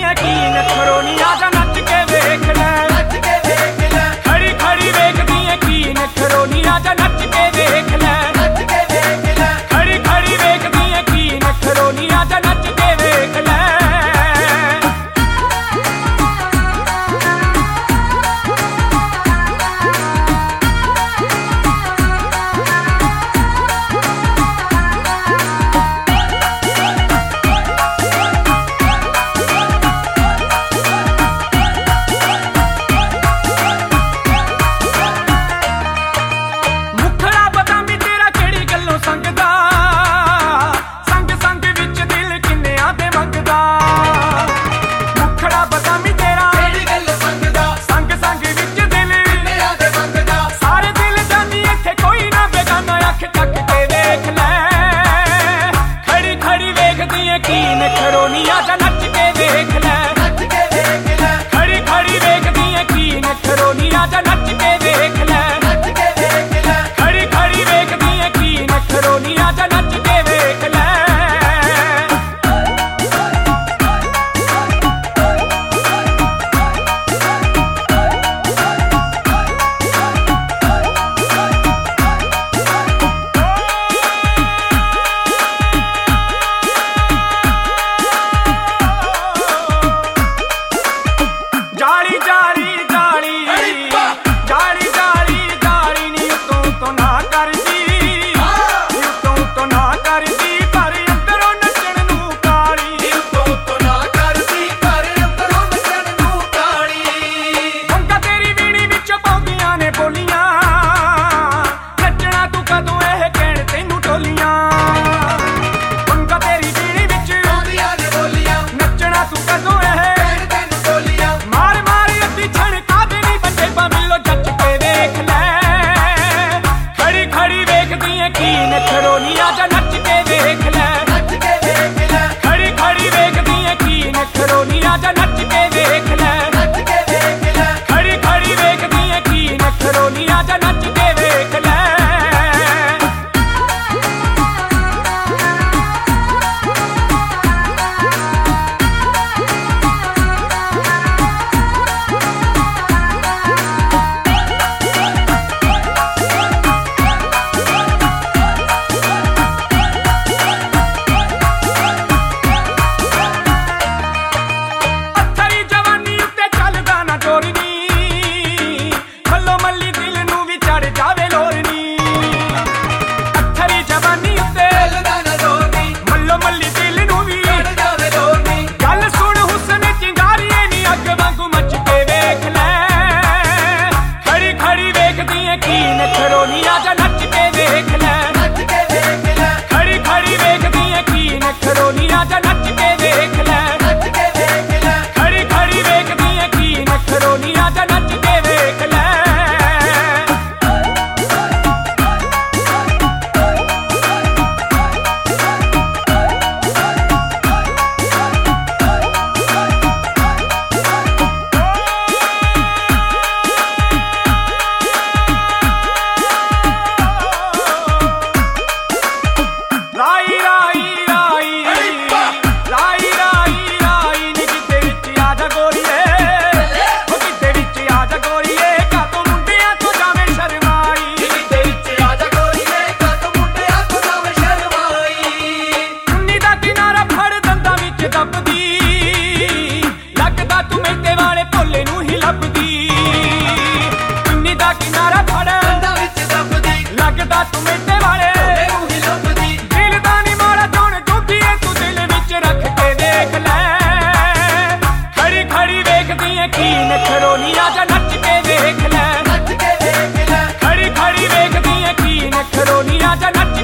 ਦੀਆਂ ਕੀ ਨਖਰੋ ਨੀ ਆਜਾ ਨੱਚ ਕੇ ਵੇਖ ਲੈ ਖੜੀ ਖੜੀ ਵੇਖਦੀਆਂ ਕੀ ਨਖਰੋ ਨੀ ਆਜਾ ਨੱਚ ਕੇ ਵੇਖ ਲੈ ਖੜੀ ਖੜੀ ਵੇਖਦੀਆਂ ਕੀ ਨਖਰੋ ਨੀ ਆਜਾ ਨੱਚ ਕੇ ਵੇਖ ਲੈ ਕੀ ਨਖਰੋ ਨੀ ਆਜਾ ਨੱਚ ਕੇ ਵੇਖ ਲੈ ਖੜੀ ਖੜੀ ਵੇਖਦੀਆਂ ਕੀ ਨਖਰੋ ਨੀ ਆਜਾ ਨੱਚ ਕੇ ਵੇਖ ਲੈ ਖੜੀ ਖੜੀ ਵੇਖਦੀਆਂ ਕੀ ਨਖਰੋ ਨੀ ਆਜਾ ਨੱਚ ਕੇ ਵੇਖ ਲੈ ਕੀ ਨਖਰੋ ਨੀ ਆਜਾ ਨੱਚ ਕੇ ਵੇਖ ਲੈ ਖੜੀ ਖੜੀ ਵੇਖਦੀਆਂ ਕੀ ਨਖਰੋ ਨੀ ਆਜਾ ਨੱਚ ਕੇ ਵੇਖ ਲੈ ਖੜੀ ਖੜੀ ਵੇਖਦੀਆਂ ਕੀ ਨਖਰੋ ਨੀ ਆਜਾ ਨੱਚ ਕੇ ਵੇਖ ਲੈ ਕੀ ਨਖਰੋ ਨੀ ਆਜਾ ਨੱਚ ਕੇ ਵੇਖ ਲੈ ਖੜੀ ਖੜੀ ਵੇਖਦੀਆਂ ਕੀ ਨਖਰੋ ਨੀ ਆਜਾ ਨੱਚ ਕੇ ਵੇਖ ਲੈ ਖੜੀ ਖੜੀ ਵੇਖਦੀਆਂ ਕੀ ਨਖਰੋ ਨੀ ਆਜਾ ਨੱਚ ਕੇ ਵੇਖ ਲੈ ਲੱਗਦਾ ਤੂੰ ਮੇਰੇ ਵਾਲੇ ਭੋਲੇ ਨੂੰ ਹੀ ਲੱਭਦੀ ਚੁੰਨੀ ਦਾ ਕਿਨਾਰਾ ਫੜ ਦੰਦਾਂ ਵਿੱਚ ਦੱਬਦੀ ਲੱਗਦਾ ਤੂੰ ਮੇਰੇ ਵਾਲੇ ਭੋਲੇ ਨੂੰ ਹੀ ਲੱਭਦੀ ਦਿਲ ਦਾ ਨੀ ਮਾਰਾ ਚੋਣ ਡੁੱਬੀਏ ਤੂੰ ਦਿਲ ਵਿੱਚ ਰੱਖ ਕੇ ਦੇਖ ਲੈ ਖੜੀ ਖੜੀ ਵੇਖਦੀਆਂ ਕੀ ਨਖਰੋ ਨੀ ਆਜਾ ਨੱਚ ਕੇ ਵੇਖ ਲੈ ਖੜੀ ਖੜੀ ਵੇਖਦੀਆਂ ਕੀ ਨਖਰੋ ਨੀ ਆਜਾ ਨੱਚ